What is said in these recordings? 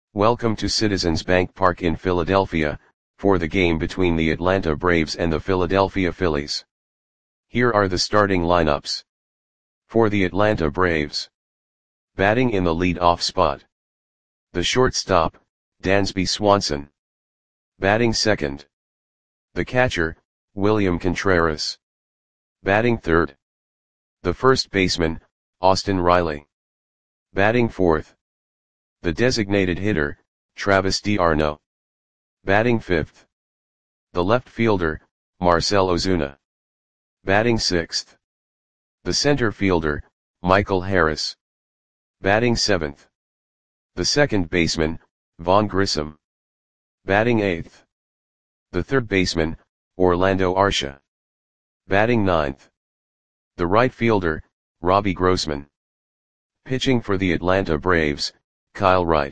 Welcome to Citizens Bank Park in Philadelphia, for the game between the Atlanta Braves and the Philadelphia Phillies. Here are the starting lineups. For the Atlanta Braves. Batting in the lead-off spot. The shortstop, Dansby Swanson. Batting second. The catcher, William Contreras. Batting third. The first baseman, Austin Riley. Batting fourth. The designated hitter, Travis d'Arnaud. Batting fifth. The left fielder, Marcell Ozuna. Batting sixth. The center fielder, Michael Harris. Batting seventh. The second baseman, Vaughn Grissom. Batting eighth. The third baseman, Orlando Arcia. Batting ninth. The right fielder, Robbie Grossman. Pitching for the Atlanta Braves, Kyle Wright.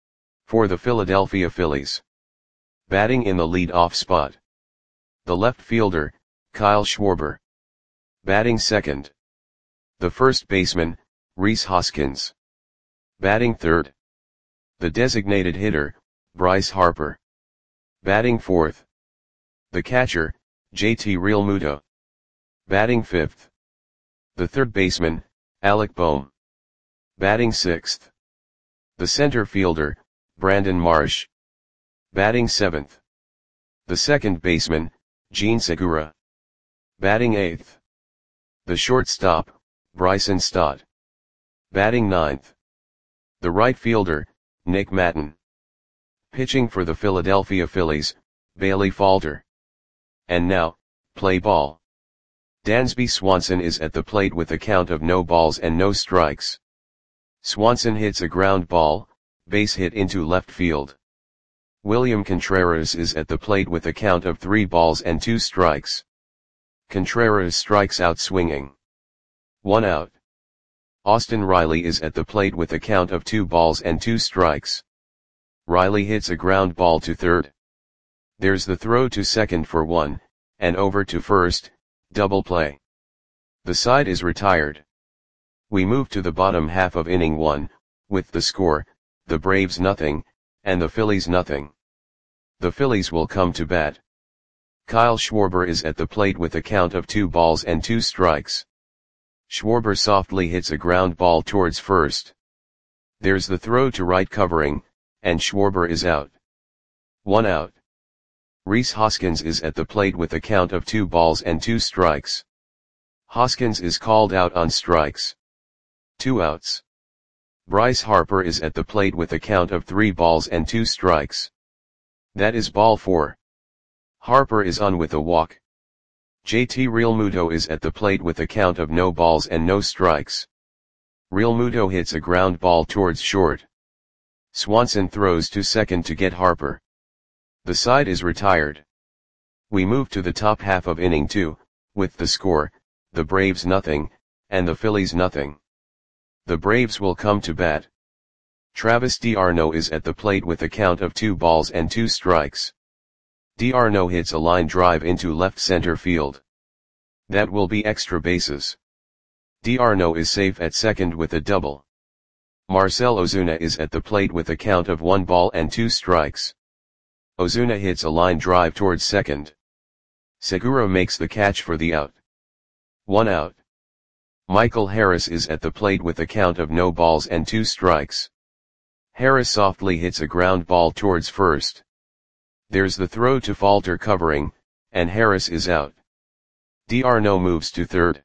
For the Philadelphia Phillies. Batting in the lead-off spot. The left fielder, Kyle Schwarber. Batting second. The first baseman, Rhys Hoskins. Batting third. The designated hitter, Bryce Harper. Batting fourth. The catcher, JT Realmuto. Batting fifth. The third baseman, Alec Bohm. Batting sixth. The center fielder, Brandon Marsh. Batting seventh. The second baseman, Jean Segura. Batting eighth. The shortstop, Bryson Stott. Batting ninth. The right fielder, Nick Maton. Pitching for the Philadelphia Phillies, Bailey Falter. And now, play ball. Dansby Swanson is at the plate with a count of no balls and no strikes. Swanson hits a ground ball, base hit into left field. William Contreras is at the plate with a count of 3 balls and 2 strikes. Contreras strikes out swinging. 1 out. Austin Riley is at the plate with a count of 2 balls and 2 strikes. Riley hits a ground ball to third. There's the throw to second for 1, and over to first, double play. The side is retired. We move to the bottom half of inning 1, with the score, the Braves nothing, and the Phillies nothing. The Phillies will come to bat. Kyle Schwarber is at the plate with a count of 2 balls and 2 strikes. Schwarber softly hits a ground ball towards first. There's the throw to right covering, and Schwarber is out. 1 out. Rhys Hoskins is at the plate with a count of 2 balls and 2 strikes. Hoskins is called out on strikes. 2 outs. Bryce Harper is at the plate with a count of 3 balls and 2 strikes. That is ball 4. Harper is on with a walk. JT Realmuto is at the plate with a count of no balls and no strikes. Realmuto hits a ground ball towards short. Swanson throws to second to get Harper. The side is retired. We move to the top half of inning 2, with the score, the Braves nothing, and the Phillies nothing. The Braves will come to bat. Travis d'Arnaud is at the plate with a count of 2 balls and 2 strikes. D'Arnaud hits a line drive into left center field. That will be extra bases. D'Arnaud is safe at second with a double. Marcell Ozuna is at the plate with a count of 1 ball and 2 strikes. Ozuna hits a line drive towards second. Segura makes the catch for the out. 1 out. Michael Harris is at the plate with a count of no balls and 2 strikes. Harris softly hits a ground ball towards first. There's the throw to Falter covering, and Harris is out. D'Arnaud moves to third.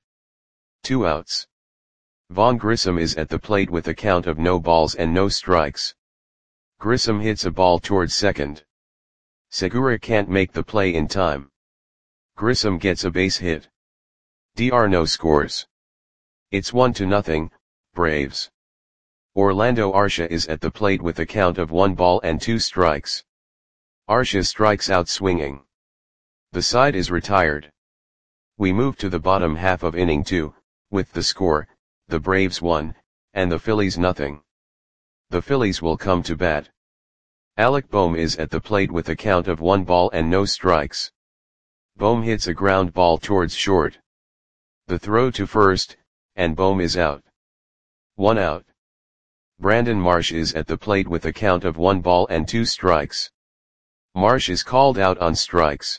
2 outs. Vaughn Grissom is at the plate with a count of no balls and no strikes. Grissom hits a ball towards second. Segura can't make the play in time. Grissom gets a base hit. D'Arnaud scores. It's 1-0, Braves. Orlando Arcia is at the plate with a count of 1 ball and 2 strikes. Arcia strikes out swinging. The side is retired. We move to the bottom half of inning 2, with the score, the Braves 1, and the Phillies nothing. The Phillies will come to bat. Alec Bohm is at the plate with a count of 1 ball and no strikes. Bohm hits a ground ball towards short. The throw to first, and Bohm is out. 1 out. Brandon Marsh is at the plate with a count of 1 ball and 2 strikes. Marsh is called out on strikes.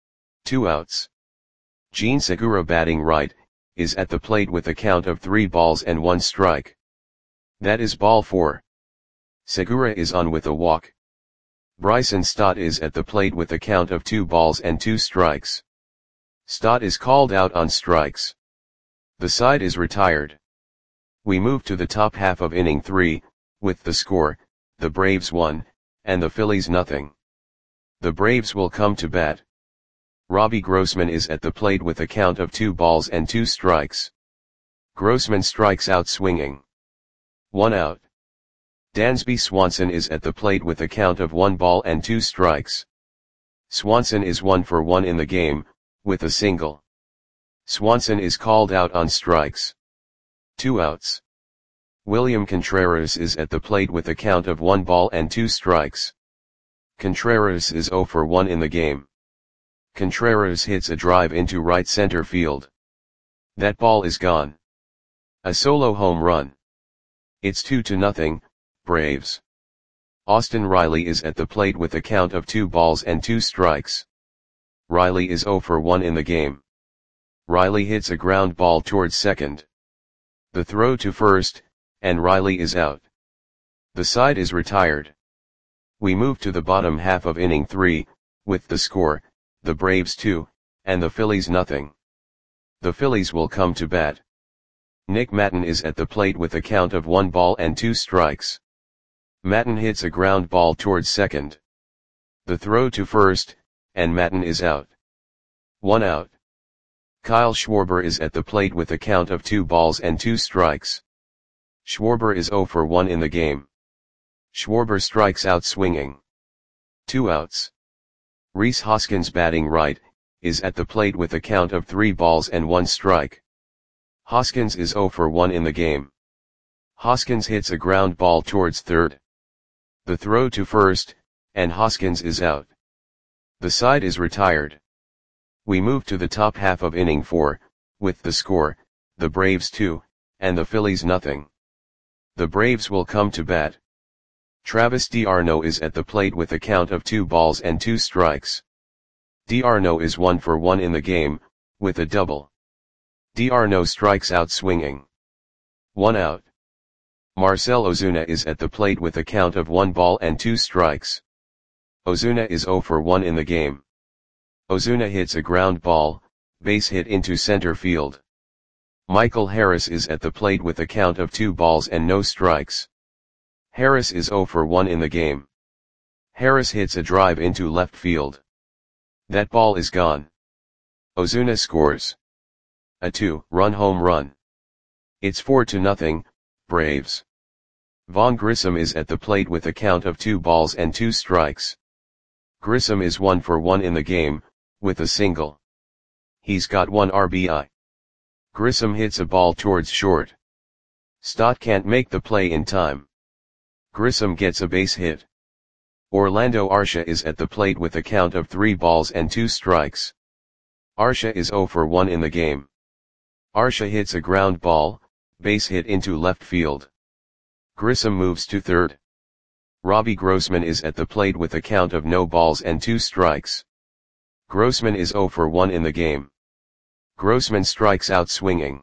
2 outs. Jean Segura, batting right, is at the plate with a count of 3 balls and 1 strike. That is ball 4. Segura is on with a walk. Bryson Stott is at the plate with a count of 2 balls and 2 strikes. Stott is called out on strikes. The side is retired. We move to the top half of inning 3, with the score, the Braves 1, and the Phillies nothing. The Braves will come to bat. Robbie Grossman is at the plate with a count of 2 balls and 2 strikes. Grossman strikes out swinging. 1 out. Dansby Swanson is at the plate with a count of 1 ball and 2 strikes. Swanson is 1 for 1 in the game, with a single. Swanson is called out on strikes. 2 outs. William Contreras is at the plate with a count of 1 ball and 2 strikes. Contreras is 0 for 1 in the game. Contreras hits a drive into right center field. That ball is gone. A solo home run. It's 2-0, Braves. Austin Riley is at the plate with a count of 2 balls and 2 strikes. Riley is 0 for 1 in the game. Riley hits a ground ball towards second. The throw to first, and Riley is out. The side is retired. We move to the bottom half of inning 3, with the score, the Braves 2, and the Phillies nothing. The Phillies will come to bat. Nick Maton is at the plate with a count of 1 ball and 2 strikes. Maton hits a ground ball towards second. The throw to first, and Maton is out. 1 out. Kyle Schwarber is at the plate with a count of 2 balls and 2 strikes. Schwarber is 0 for 1 in the game. Schwarber strikes out swinging. 2 outs. Rhys Hoskins, batting right, is at the plate with a count of 3 balls and 1 strike. Hoskins is 0 for 1 in the game. Hoskins hits a ground ball towards third. The throw to first, and Hoskins is out. The side is retired. We move to the top half of inning 4, with the score, the Braves 2, and the Phillies nothing. The Braves will come to bat. Travis d'Arnaud is at the plate with a count of 2 balls and 2 strikes. d'Arnaud is 1 for 1 in the game, with a double. d'Arnaud strikes out swinging. 1 out. Marcell Ozuna is at the plate with a count of 1 ball and 2 strikes. Ozuna is 0 for 1 in the game. Ozuna hits a ground ball, base hit into center field. Michael Harris is at the plate with a count of 2 balls and no strikes. Harris is 0 for 1 in the game. Harris hits a drive into left field. That ball is gone. Ozuna scores a 2-run home run. It's 4-0, Braves. Vaughn Grissom is at the plate with a count of 2 balls and 2 strikes. Grissom is 1 for 1 in the game, with a single. He's got 1 RBI. Grissom hits a ball towards short. Stott can't make the play in time. Grissom gets a base hit. Orlando Arcia is at the plate with a count of 3 balls and 2 strikes. Arcia is 0 for 1 in the game. Arcia hits a ground ball, base hit into left field. Grissom moves to third. Robbie Grossman is at the plate with a count of no balls and 2 strikes. Grossman is 0 for 1 in the game. Grossman strikes out swinging.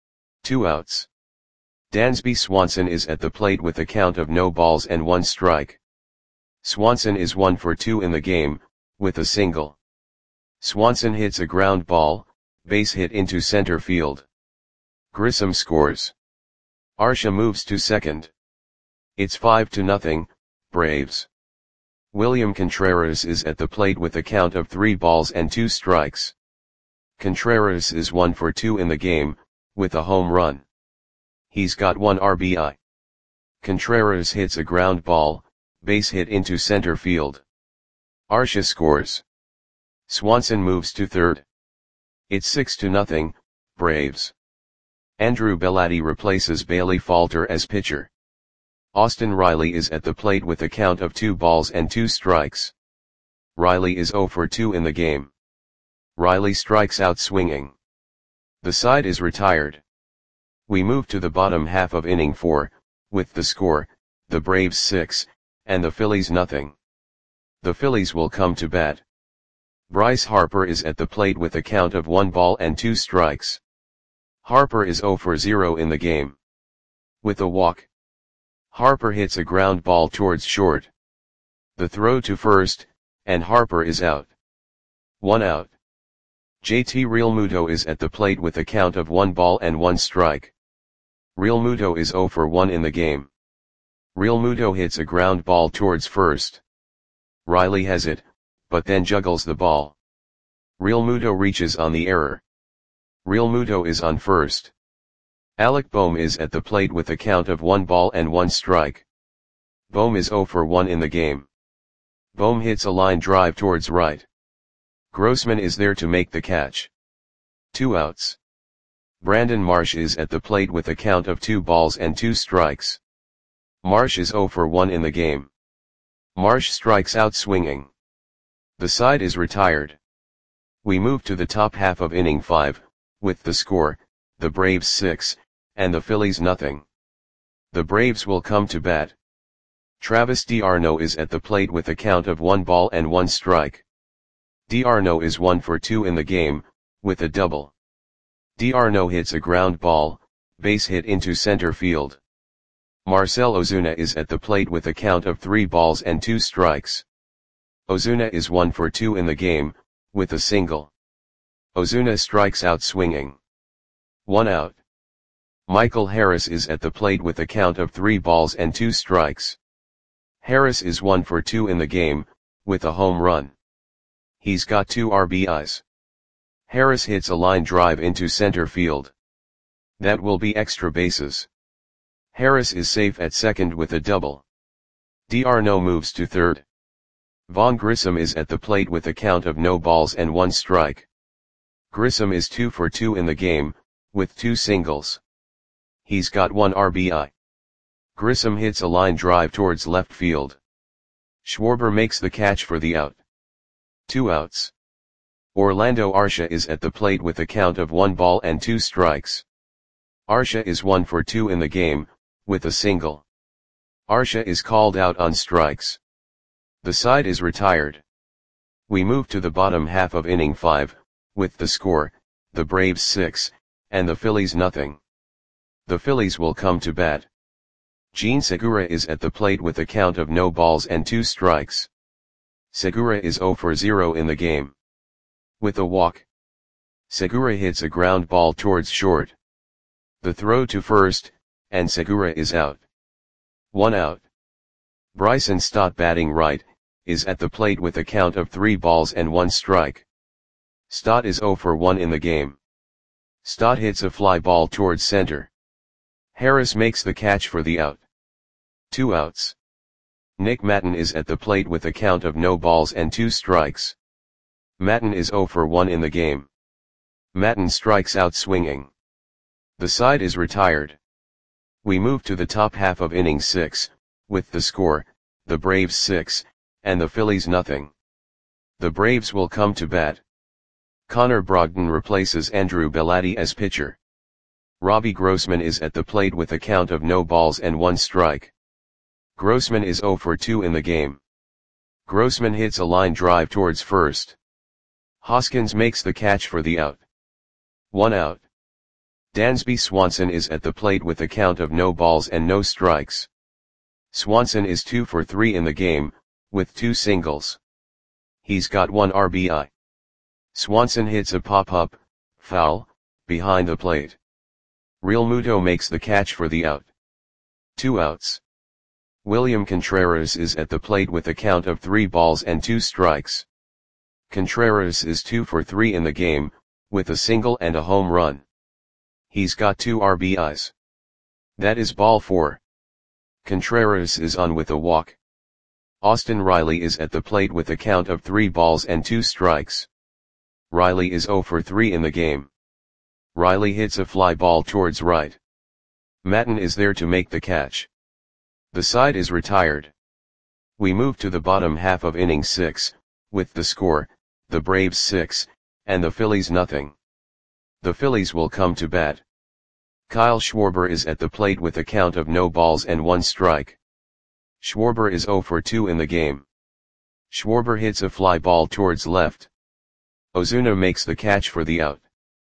2 outs. Dansby Swanson is at the plate with a count of no balls and 1 strike. Swanson is 1 for 2 in the game, with a single. Swanson hits a ground ball, base hit into center field. Grissom scores. Arcia moves to second. It's 5-0, Braves. William Contreras is at the plate with a count of 3 balls and 2 strikes. Contreras is 1 for 2 in the game, with a home run. He's got 1 RBI. Contreras hits a ground ball, base hit into center field. Arcia scores. Swanson moves to third. It's 6-0, Braves. Andrew Bellotti replaces Bailey Falter as pitcher. Austin Riley is at the plate with a count of 2 balls and 2 strikes. Riley is 0 for 2 in the game. Riley strikes out swinging. The side is retired. We move to the bottom half of inning 4, with the score, the Braves 6, and the Phillies nothing. The Phillies will come to bat. Bryce Harper is at the plate with a count of 1 ball and 2 strikes. Harper is 0 for 0 in the game. With a walk, Harper hits a ground ball towards short. The throw to first, and Harper is out. 1 out. JT Realmuto is at the plate with a count of 1 ball and 1 strike. Realmuto is 0 for 1 in the game. Realmuto hits a ground ball towards first. Riley has it, but then juggles the ball. Realmuto reaches on the error. Realmuto is on first. Alec Bohm is at the plate with a count of 1 ball and 1 strike. Bohm is 0 for 1 in the game. Bohm hits a line drive towards right. Grossman is there to make the catch. 2 outs. Brandon Marsh is at the plate with a count of 2 balls and 2 strikes. Marsh is 0 for 1 in the game. Marsh strikes out swinging. The side is retired. We move to the top half of inning 5, with the score, the Braves 6, and the Phillies nothing. The Braves will come to bat. Travis d'Arnaud is at the plate with a count of 1 ball and 1 strike. d'Arnaud is 1 for 2 in the game, with a double. d'Arnaud hits a ground ball, base hit into center field. Marcell Ozuna is at the plate with a count of 3 balls and 2 strikes. Ozuna is 1 for 2 in the game, with a single. Ozuna strikes out swinging. 1 out. Michael Harris is at the plate with a count of 3 balls and 2 strikes. Harris is 1 for 2 in the game, with a home run. He's got 2 RBIs. Harris hits a line drive into center field. That will be extra bases. Harris is safe at second with a double. d'Arnaud moves to third. Vaughn Grissom is at the plate with a count of no balls and 1 strike. Grissom is 2 for 2 in the game, with 2 singles. He's got 1 RBI. Grissom hits a line drive towards left field. Schwarber makes the catch for the out. 2 outs. Orlando Arcia is at the plate with a count of 1 ball and 2 strikes. Arcia is 1 for 2 in the game, with a single. Arcia is called out on strikes. The side is retired. We move to the bottom half of inning 5, with the score, the Braves 6, and the Phillies nothing. The Phillies will come to bat. Jean Segura is at the plate with a count of no balls and 2 strikes. Segura is 0 for 0 in the game. With a walk, Segura hits a ground ball towards short. The throw to first, and Segura is out. 1 out. Bryson Stott, batting right, is at the plate with a count of 3 balls and 1 strike. Stott is 0 for 1 in the game. Stott hits a fly ball towards center. Harris makes the catch for the out. 2 outs. Nick Maton is at the plate with a count of no balls and 2 strikes. Maton is 0 for 1 in the game. Maton strikes out swinging. The side is retired. We move to the top half of inning 6, with the score, the Braves 6, and the Phillies nothing. The Braves will come to bat. Connor Brogdon replaces Andrew Bellotti as pitcher. Robbie Grossman is at the plate with a count of no balls and 1 strike. Grossman is 0 for 2 in the game. Grossman hits a line drive towards first. Hoskins makes the catch for the out. 1 out. Dansby Swanson is at the plate with a count of no balls and no strikes. Swanson is 2 for 3 in the game, with 2 singles. He's got 1 RBI. Swanson hits a pop-up, foul, behind the plate. Realmuto makes the catch for the out. 2 outs. William Contreras is at the plate with a count of 3 balls and 2 strikes. Contreras is 2 for 3 in the game, with a single and a home run. He's got 2 RBIs. That is ball 4. Contreras is on with a walk. Austin Riley is at the plate with a count of 3 balls and 2 strikes. Riley is 0 for 3 in the game. Riley hits a fly ball towards right. Maton is there to make the catch. The side is retired. We move to the bottom half of inning 6, with the score, the Braves 6, and the Phillies nothing. The Phillies will come to bat. Kyle Schwarber is at the plate with a count of no balls and 1 strike. Schwarber is 0 for 2 in the game. Schwarber hits a fly ball towards left. Ozuna makes the catch for the out.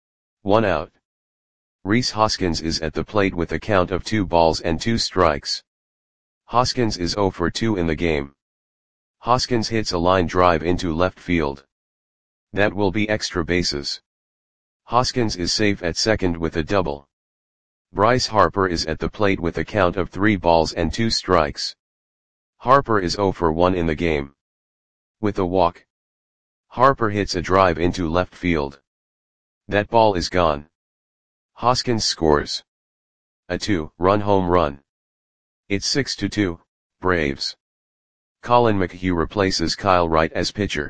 1 out. Rhys Hoskins is at the plate with a count of 2 balls and 2 strikes. Hoskins is 0 for 2 in the game. Hoskins hits a line drive into left field. That will be extra bases. Hoskins is safe at second with a double. Bryce Harper is at the plate with a count of 3 balls and 2 strikes. Harper is 0 for 1 in the game. With a walk. Harper hits a drive into left field. That ball is gone. Hoskins scores a 2-run home run. It's 6-2, Braves. Colin McHugh replaces Kyle Wright as pitcher.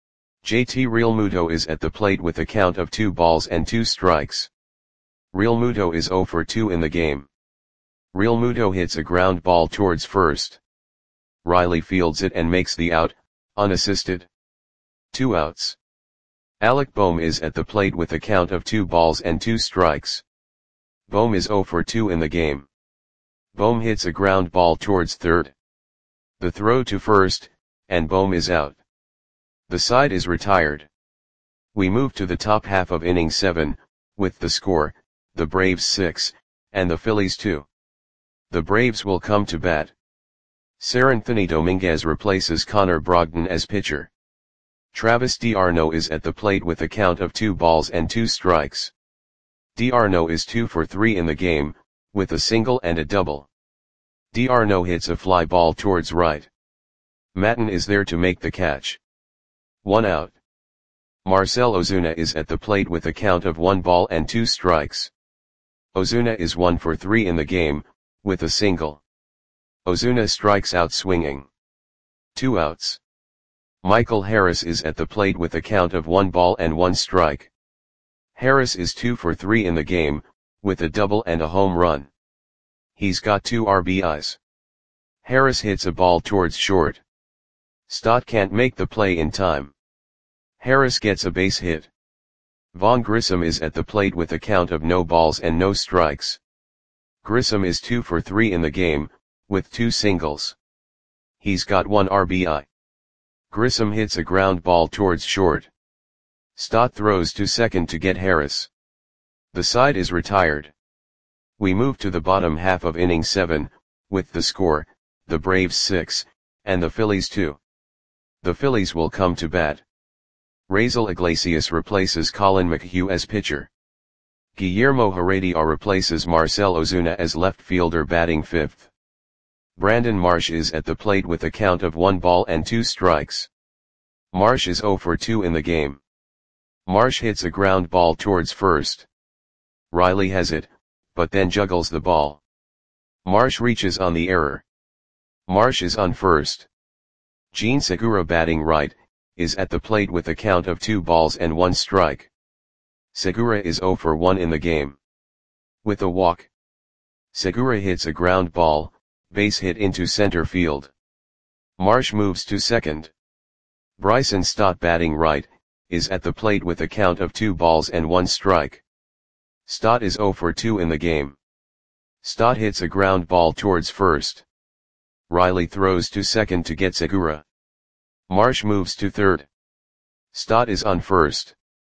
JT Realmuto is at the plate with a count of 2 balls and 2 strikes. Realmuto is 0 for 2 in the game. Realmuto hits a ground ball towards first. Riley fields it and makes the out, unassisted. 2 outs. Alec Bohm is at the plate with a count of 2 balls and 2 strikes. Bohm is 0 for 2 in the game. Bohm hits a ground ball towards third. The throw to first, and Bohm is out. The side is retired. We move to the top half of inning 7, with the score, the Braves 6, and the Phillies 2. The Braves will come to bat. Seranthony Dominguez replaces Connor Brogdon as pitcher. Travis d'Arnaud is at the plate with a count of 2 balls and 2 strikes. d'Arnaud is 2 for 3 in the game, with a single and a double. d'Arnaud hits a fly ball towards right. Maton is there to make the catch. 1 out. Marcell Ozuna is at the plate with a count of 1 ball and 2 strikes. Ozuna is 1 for 3 in the game, with a single. Ozuna strikes out swinging. 2 outs. Michael Harris is at the plate with a count of 1 ball and 1 strike. Harris is 2 for 3 in the game, with a double and a home run. He's got 2 RBIs. Harris hits a ball towards short. Stott can't make the play in time. Harris gets a base hit. Vaughn Grissom is at the plate with a count of no balls and no strikes. Grissom is 2 for 3 in the game, with 2 singles. He's got 1 RBI. Grissom hits a ground ball towards short. Stott throws to second to get Harris. The side is retired. We move to the bottom half of inning 7, with the score, the Braves 6, and the Phillies 2. The Phillies will come to bat. Raisel Iglesias replaces Colin McHugh as pitcher. Guillermo Heredia replaces Marcell Ozuna as left fielder batting 5th. Brandon Marsh is at the plate with a count of 1 ball and 2 strikes. Marsh is 0 for 2 in the game. Marsh hits a ground ball towards first. Riley has it, but then juggles the ball. Marsh reaches on the error. Marsh is on first. Jean Segura batting right, is at the plate with a count of 2 balls and 1 strike. Segura is 0 for 1 in the game. With a walk. Segura hits a ground ball, base hit into center field. Marsh moves to second. Bryson Stott batting right, is at the plate with a count of 2 balls and 1 strike. Stott is 0 for 2 in the game. Stott hits a ground ball towards first. Riley throws to second to get Segura. Marsh moves to third. Stott is on first.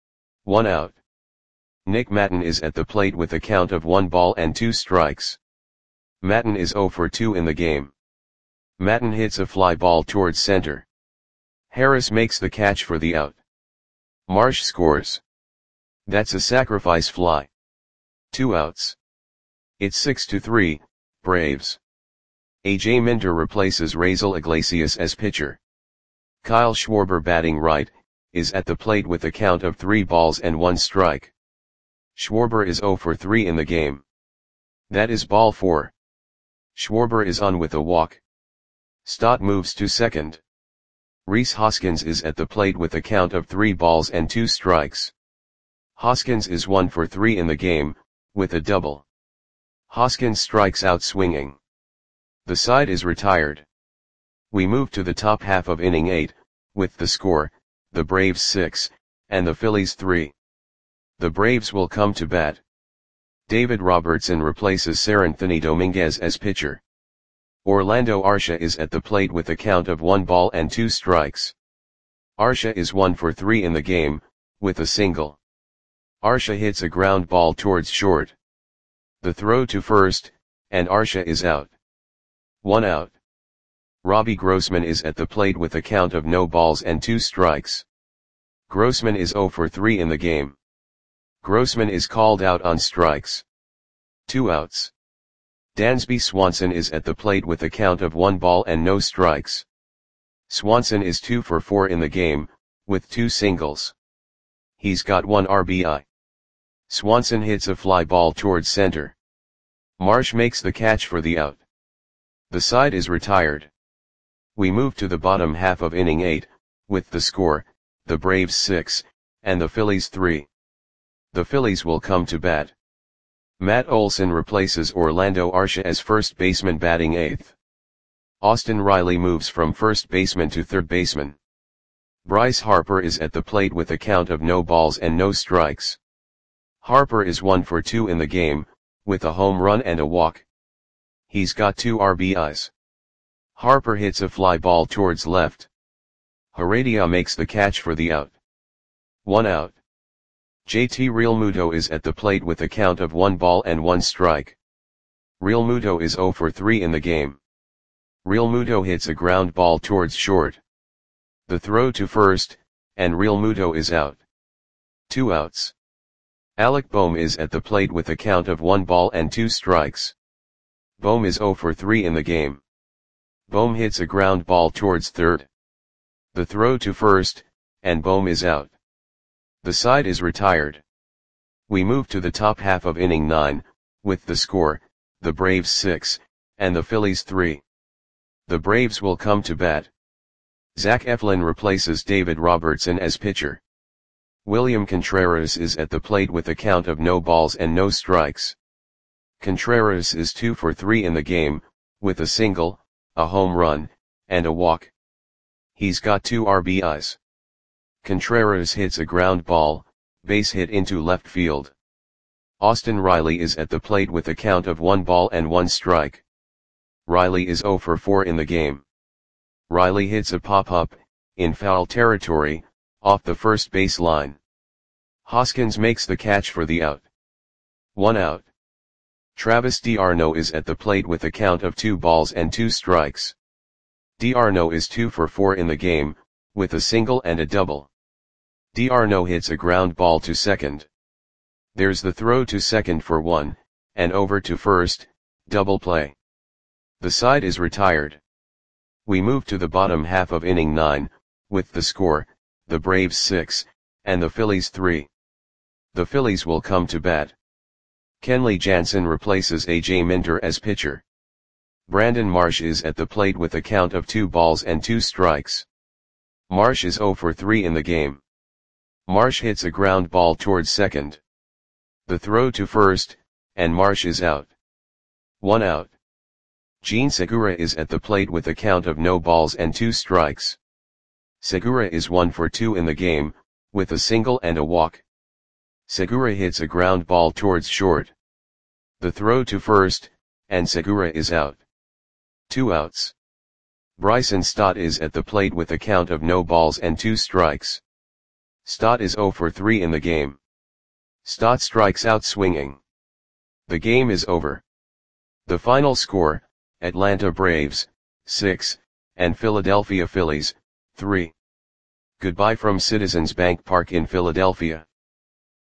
1 out. Nick Maton is at the plate with a count of 1 ball and 2 strikes. Maton is 0 for 2 in the game. Maton hits a fly ball towards center. Harris makes the catch for the out. Marsh scores. That's a sacrifice fly. 2 outs. It's 6-3, Braves. AJ Minter replaces Raisel Iglesias as pitcher. Kyle Schwarber batting right, is at the plate with a count of 3 balls and 1 strike. Schwarber is 0 for 3 in the game. That is ball 4. Schwarber is on with a walk. Stott moves to second. Rhys Hoskins is at the plate with a count of 3 balls and 2 strikes. Hoskins is 1 for 3 in the game, with a double. Hoskins strikes out swinging. The side is retired. We move to the top half of inning 8, with the score, the Braves 6, and the Phillies 3. The Braves will come to bat. David Robertson replaces Seranthony Dominguez as pitcher. Orlando Arcia is at the plate with a count of 1 ball and 2 strikes. Arcia is 1 for 3 in the game, with a single. Arcia hits a ground ball towards short. The throw to first, and Arcia is out. 1 out. Robbie Grossman is at the plate with a count of no balls and 2 strikes. Grossman is 0 for 3 in the game. Grossman is called out on strikes. 2 outs. Dansby Swanson is at the plate with a count of 1 ball and no strikes. Swanson is 2 for 4 in the game, with 2 singles. He's got 1 RBI. Swanson hits a fly ball towards center. Marsh makes the catch for the out. The side is retired. We move to the bottom half of inning 8, with the score, the Braves 6, and the Phillies 3. The Phillies will come to bat. Matt Olson replaces Orlando Arcia as first baseman batting 8th. Austin Riley moves from first baseman to third baseman. Bryce Harper is at the plate with a count of no balls and no strikes. Harper is 1 for 2 in the game, with a home run and a walk. He's got 2 RBIs. Harper hits a fly ball towards left. Heredia makes the catch for the out. 1 out. JT Realmuto is at the plate with a count of 1 ball and 1 strike. Realmuto is 0 for 3 in the game. Realmuto hits a ground ball towards short. The throw to first, and Realmuto is out. 2 outs. Alec Bohm is at the plate with a count of 1 ball and 2 strikes. Bohm is 0 for 3 in the game. Bohm hits a ground ball towards third. The throw to first, and Bohm is out. The side is retired. We move to the top half of inning 9, with the score, the Braves 6, and the Phillies 3. The Braves will come to bat. Zach Eflin replaces David Robertson as pitcher. William Contreras is at the plate with a count of no balls and no strikes. Contreras is 2 for 3 in the game, with a single, a home run, and a walk. He's got 2 RBIs. Contreras hits a ground ball, base hit into left field. Austin Riley is at the plate with a count of 1 ball and 1 strike. Riley is 0 for 4 in the game. Riley hits a pop-up, in foul territory, off the first base line. Hoskins makes the catch for the out. 1 out. Travis d'Arnaud is at the plate with a count of 2 balls and 2 strikes. d'Arnaud is 2 for 4 in the game, with a single and a double. d'Arnaud hits a ground ball to second. There's the throw to second for 1, and over to first, double play. The side is retired. We move to the bottom half of inning 9, with the score, the Braves 6, and the Phillies 3. The Phillies will come to bat. Kenley Jansen replaces A.J. Minter as pitcher. Brandon Marsh is at the plate with a count of 2 balls and 2 strikes. Marsh is 0 for 3 in the game. Marsh hits a ground ball towards second. The throw to first, and Marsh is out. 1 out. Jean Segura is at the plate with a count of no balls and 2 strikes. Segura is 1 for 2 in the game, with a single and a walk. Segura hits a ground ball towards short. The throw to first, and Segura is out. 2 outs. Bryson Stott is at the plate with a count of no balls and 2 strikes. Stott is 0 for 3 in the game. Stott strikes out swinging. The game is over. The final score, Atlanta Braves, 6, and Philadelphia Phillies, 3. Goodbye from Citizens Bank Park in Philadelphia.